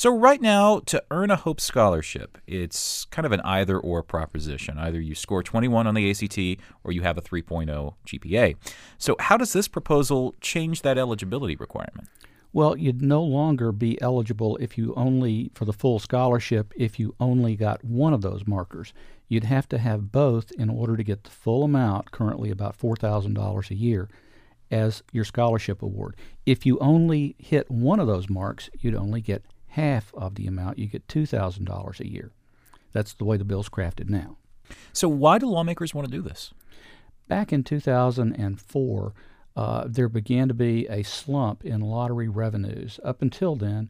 So right now, to earn a Hope Scholarship, it's kind of an either-or proposition. Either you score 21 on the ACT or you have a 3.0 GPA. So how does this proposal change that eligibility requirement? Well, you'd no longer be eligible for the full scholarship if you only got one of those markers. You'd have to have both in order to get the full amount, currently about $4,000 a year, as your scholarship award. If you only hit one of those marks, you'd only get half of the amount. You get $2,000 a year. That's the way the bill's crafted now. So why do lawmakers want to do this? Back in 2004, there began to be a slump in lottery revenues. Up until then,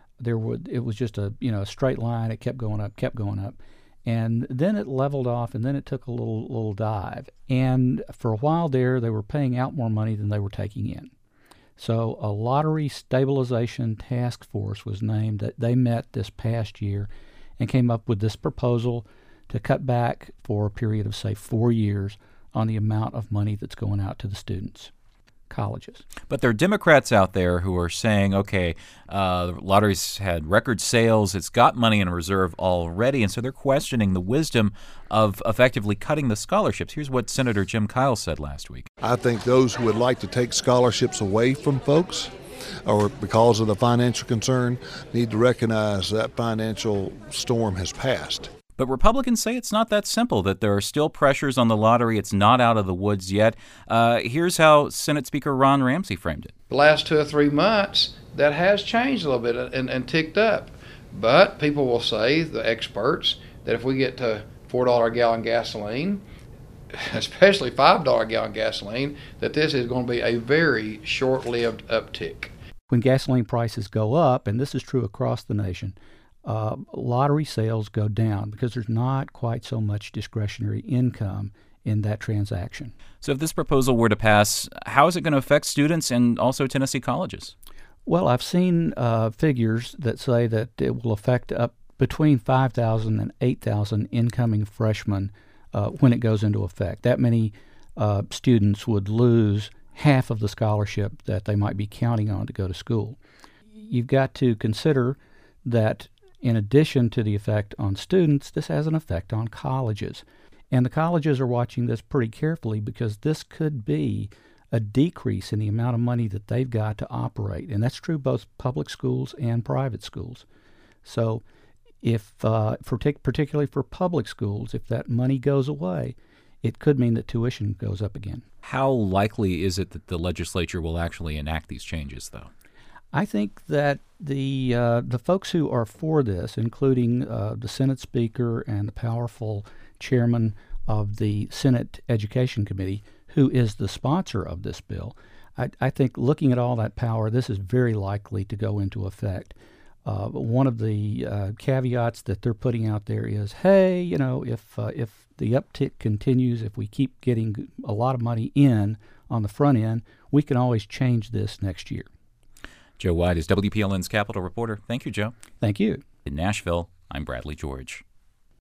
it was just a straight line. It kept going up, and then it leveled off, and then it took a little dive. And for a while there, they were paying out more money than they were taking in. So a lottery stabilization task force was named. That they met this past year and came up with this proposal to cut back for a period of, say, 4 years on the amount of money that's going out to the students. Colleges. But there are Democrats out there who are saying, okay, the lottery's had record sales, it's got money in reserve already, and so they're questioning the wisdom of effectively cutting the scholarships. Here's what Senator Jim Kyle said last week. I think those who would like to take scholarships away from folks or because of the financial concern need to recognize that financial storm has passed. But Republicans say it's not that simple, that there are still pressures on the lottery. It's not out of the woods yet. Here's how Senate Speaker Ron Ramsey framed it. The last 2 or 3 months, that has changed a little bit and ticked up. But people will say, the experts, that if we get to $4 a gallon gasoline, especially $5 a gallon gasoline, that this is going to be a very short-lived uptick. When gasoline prices go up, and this is true across the nation, lottery sales go down because there's not quite so much discretionary income in that transaction. So if this proposal were to pass, how is it going to affect students and also Tennessee colleges? Well, I've seen figures that say that it will affect up between 5,000 and 8,000 incoming freshmen when it goes into effect. That many students would lose half of the scholarship that they might be counting on to go to school. You've got to consider that in addition to the effect on students, this has an effect on colleges. And the colleges are watching this pretty carefully because this could be a decrease in the amount of money that they've got to operate. And that's true both public schools and private schools. So particularly for public schools, if that money goes away, it could mean that tuition goes up again. How likely is it that the legislature will actually enact these changes, though? I think that the folks who are for this, including the Senate Speaker and the powerful chairman of the Senate Education Committee, who is the sponsor of this bill, I think looking at all that power, this is very likely to go into effect. One of the caveats that they're putting out there is, hey, if the uptick continues, if we keep getting a lot of money in on the front end, we can always change this next year. Joe White is WPLN's Capitol reporter. Thank you, Joe. Thank you. In Nashville, I'm Bradley George.